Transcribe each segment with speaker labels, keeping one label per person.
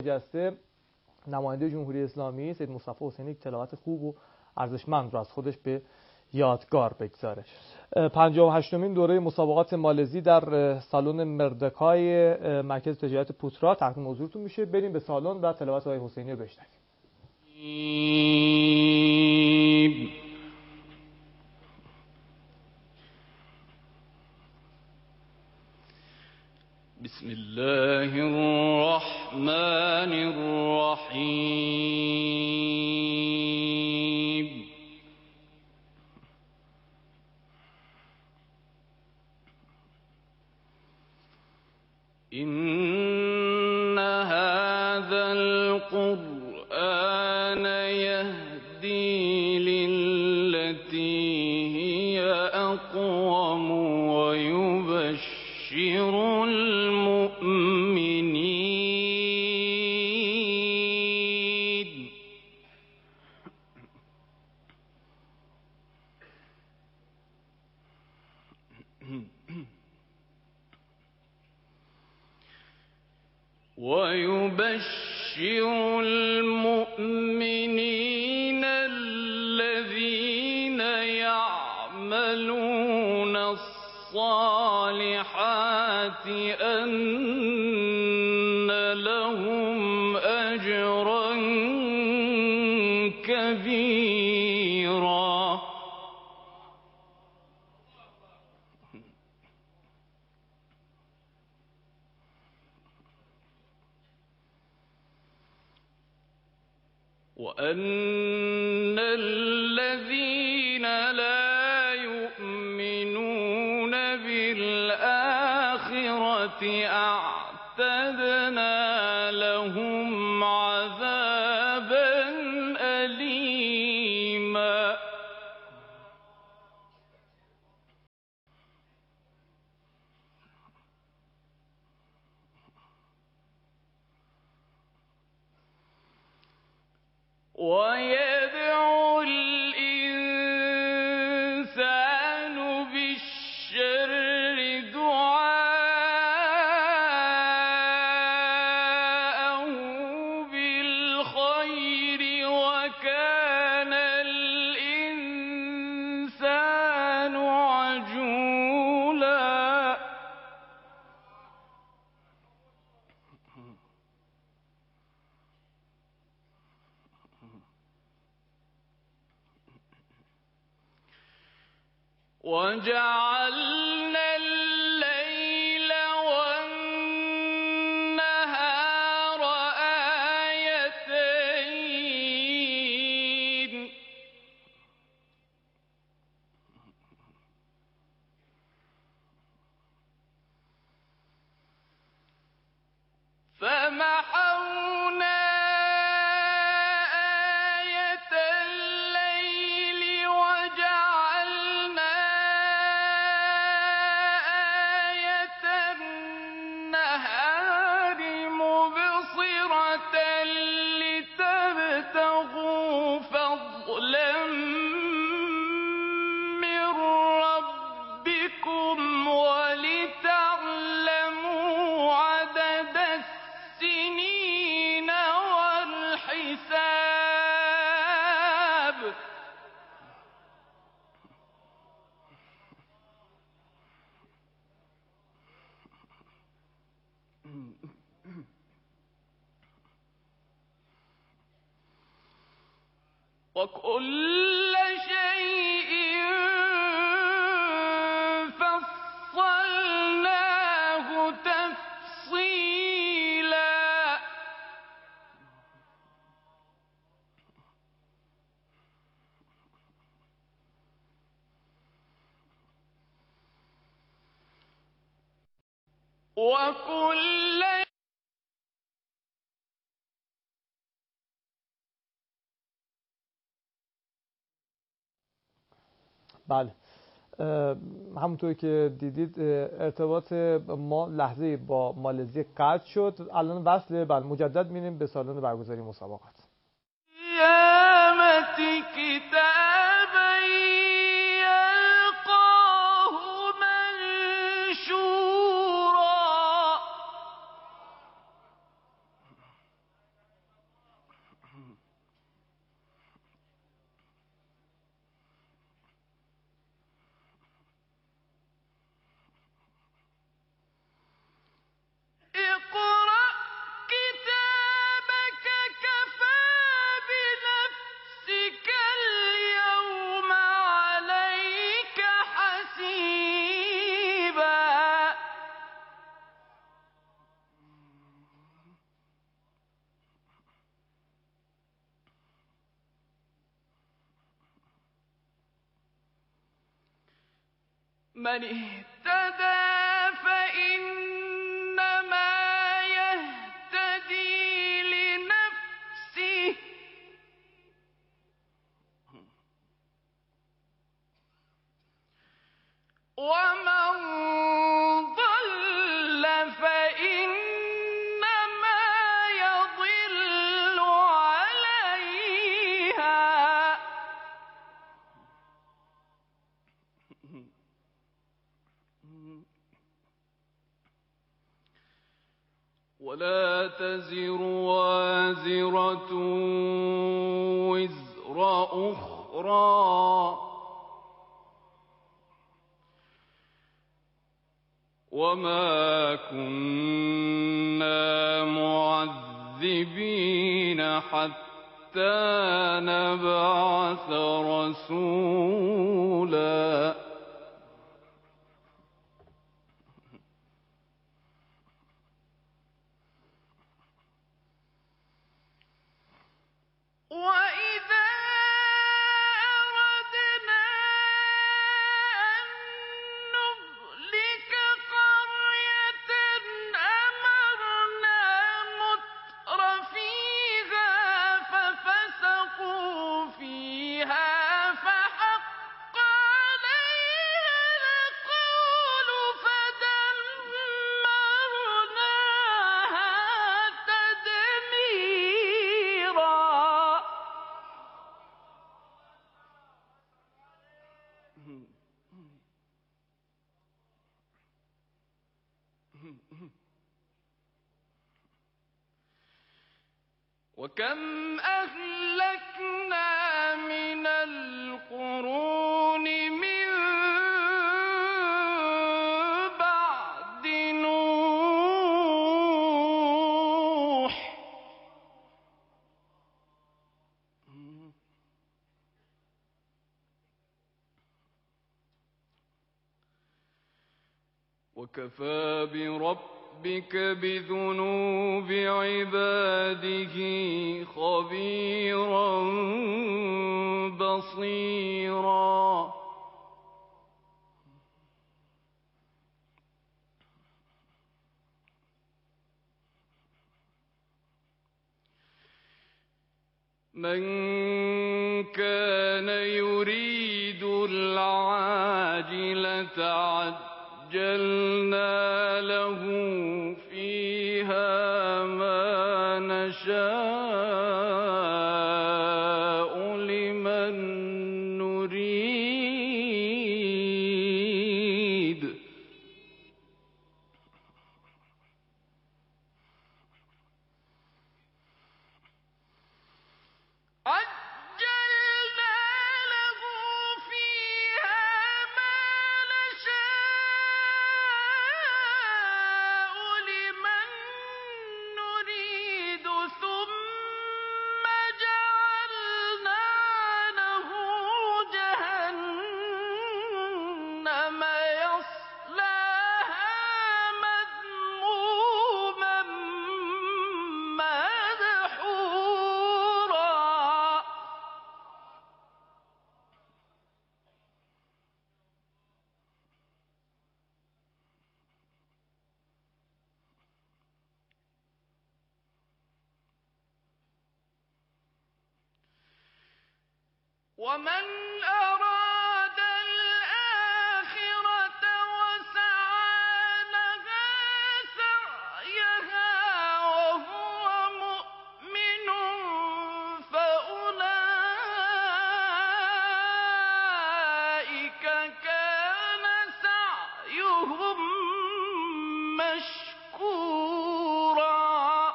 Speaker 1: جسته نماینده جمهوری اسلامی سید مصطفی حسینی تلاوت خوب و ارزشمند رو از خودش به یادگار بگذاره. 58مین دوره مسابقات مالزی در سالن مردکای مرکز تجارت پوترا تقدیم حضورتون میشه. بریم به سالن و تلاوت آقای حسینی رو بشنویم.
Speaker 2: بسم الله الرحمن الرحیم. إن هذا القرآن يهدي للتي هي أقوم ويبشر المؤمنين الذين يعملون الصالحات أن لهم أجرا كبيرا. وأن الذين لا يؤمنون بالآخرة أعتدنا لهم عذابا أليما. ويدعو الإنسان بالشر دعاءه بالخير وكان الإنسان عجولا. وجعلنا الليل والنهار آيتين فمحونا آية الليل وجعلنا آية النهار مبصرة لتبتغوا فضلا من ربكم ولتعلموا عدد السنين والحساب. وكل شيء فصلناه تفصيلا. وكل
Speaker 1: بله، همونطور که دیدید ارتباط ما لحظه با مالزی قطع شد. الان وصله. بله، مجدد میریم به سالن برگزاری مسابقات.
Speaker 2: قیامت کتابا یلقاه منشورا. من اهتدى فإنما يهتدي لنفسه ومن ضل فإنما يضل عليها ولا تزر وازرة وزر أخرى وما كنا معذبين حتى نبعث رسولا وإذا أردنا أن نهلك قرية أمرنا مترفيها ففسقوا فيها فحق عليها القول فدمرناها تدميرا وكم أهلكنا من القرون من بعد نوح وكفى بربك بذنوب عباده خبيرا بصيرا من كان يريد العاجلة عجلنا له فيها ما نشاء لمن نريد عجلنا له فيها ما نشاء لمن نريد ثم جعلنا له جهنم يصلاها مذموما مدحورا ومن أراد الآخرة وسعى لها سعيها وهو مؤمن فأولئك كان سعيهم مشكورا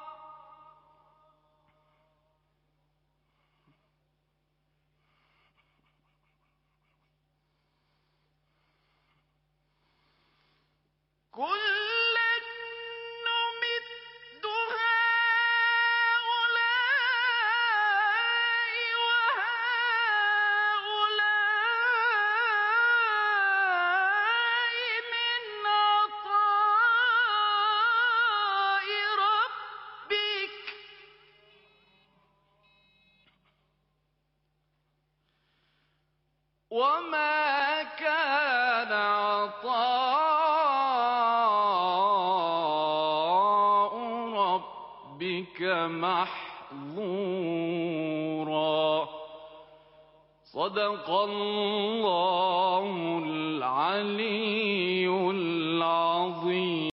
Speaker 2: كلا نمد هؤلاء وهؤلاء من عطاء ربك وما كان ربك محظورا. صدق الله العلي العظيم.